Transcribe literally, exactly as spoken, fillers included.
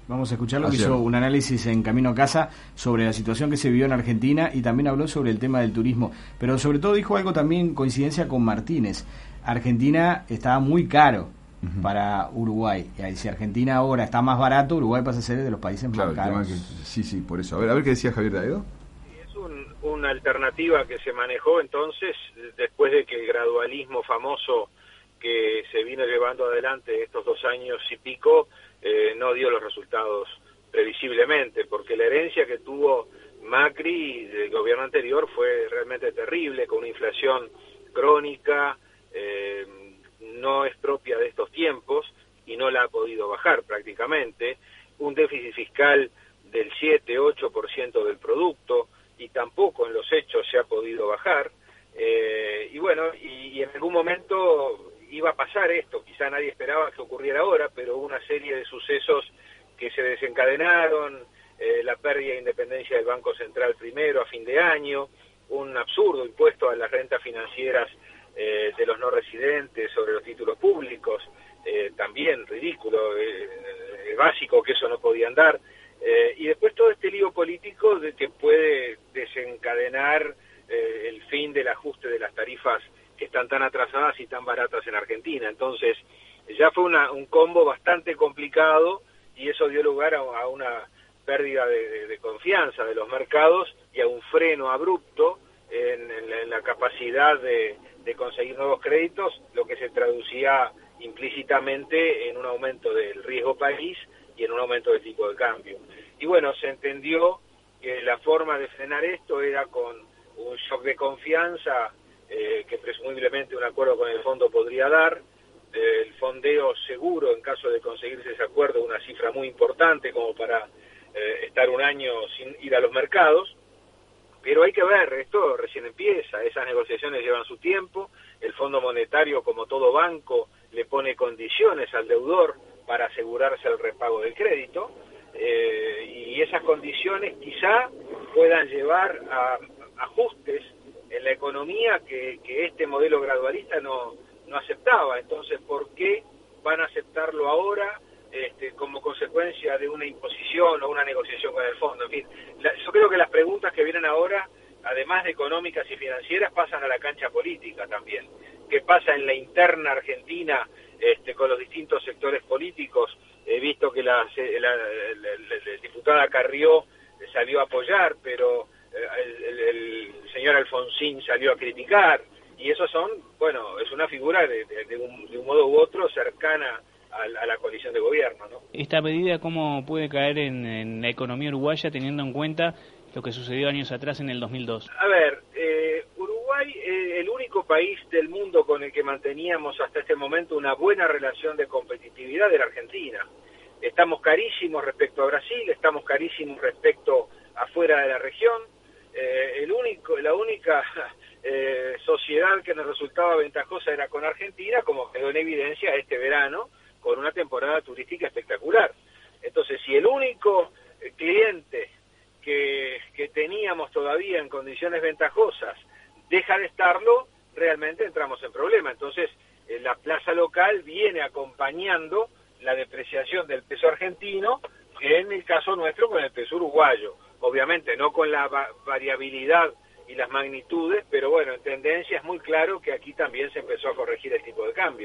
Vamos a escucharlo, que Ayer. hizo un análisis en Camino a Casa sobre la situación que se vivió en Argentina y también habló sobre el tema del turismo. Pero sobre todo dijo algo también en coincidencia con Martínez. Argentina estaba muy caro uh-huh. para Uruguay. Y si Argentina ahora está más barato, Uruguay pasa a ser de los países claro, más caros. Que, sí, sí, por eso. A ver, a ver qué decía Javier Daedo. Es un, una alternativa que se manejó entonces después de que el gradualismo famoso que se vino llevando adelante estos dos años y pico eh, no dio los resultados previsiblemente, porque la herencia que tuvo Macri del gobierno anterior fue realmente terrible, con una inflación crónica, eh, no es propia de estos tiempos y no la ha podido bajar prácticamente, un déficit fiscal del siete ocho por ciento del producto y tampoco en los hechos se ha podido bajar, eh, y bueno, y, y en algún momento iba a pasar esto, quizá nadie esperaba que ocurriera ahora, pero hubo una serie de sucesos que se desencadenaron, eh, la pérdida de independencia del Banco Central primero a fin de año, un absurdo impuesto a las rentas financieras eh, de los no residentes sobre los títulos públicos, eh, también ridículo, eh, eh, básico que eso no podía andar, eh, y después todo este lío político de que puede desencadenar eh, el fin del ajuste de las tarifas que están tan atrasadas y tan baratas en Argentina. Entonces, ya fue una, un combo bastante complicado y eso dio lugar a, a una pérdida de, de, de confianza de los mercados y a un freno abrupto en, en, la, en la capacidad de, de conseguir nuevos créditos, lo que se traducía implícitamente en un aumento del riesgo país y en un aumento del tipo de cambio. Y bueno, se entendió que la forma de frenar esto era con un shock de confianza Eh, que presumiblemente un acuerdo con el fondo podría dar, eh, el fondeo seguro en caso de conseguirse ese acuerdo, una cifra muy importante como para eh, estar un año sin ir a los mercados, pero hay que ver, esto recién empieza, esas negociaciones llevan su tiempo, el Fondo Monetario, como todo banco, le pone condiciones al deudor para asegurarse el repago del crédito, eh, y esas condiciones quizá puedan llevar a ajustes en la economía que, que este modelo gradualista no, no aceptaba. Entonces, ¿por qué van a aceptarlo ahora este, como consecuencia de una imposición o una negociación con el fondo? En fin, la, yo creo que las preguntas que vienen ahora, además de económicas y financieras, pasan a la cancha política también. ¿Qué pasa en la interna argentina este, con los distintos sectores políticos? He visto que la, la, la, la, la diputada Carrió salió a apoyar, pero El, el, el señor Alfonsín salió a criticar, y esos son, bueno, es una figura de, de, de, un, de un modo u otro cercana a, a la coalición de gobierno, ¿no? ¿Esta medida cómo puede caer en, en la economía uruguaya teniendo en cuenta lo que sucedió años atrás en el dos mil dos? A ver, eh, Uruguay es eh, el único país del mundo con el que manteníamos hasta este momento una buena relación de competitividad de la Argentina. Estamos carísimos respecto a Brasil, estamos carísimos respecto afuera de la región. Eh, el único, la única eh, sociedad que nos resultaba ventajosa era con Argentina, como quedó en evidencia este verano, con una temporada turística espectacular. Entonces, si el único eh, cliente que, que teníamos todavía en condiciones ventajosas deja de estarlo, realmente entramos en problema. Entonces, eh, la plaza local viene acompañando la depreciación del peso argentino, en el caso nuestro con el peso uruguayo. Obviamente no con la va variabilidad y las magnitudes, pero bueno, en tendencia es muy claro que aquí también se empezó a corregir el tipo de cambio.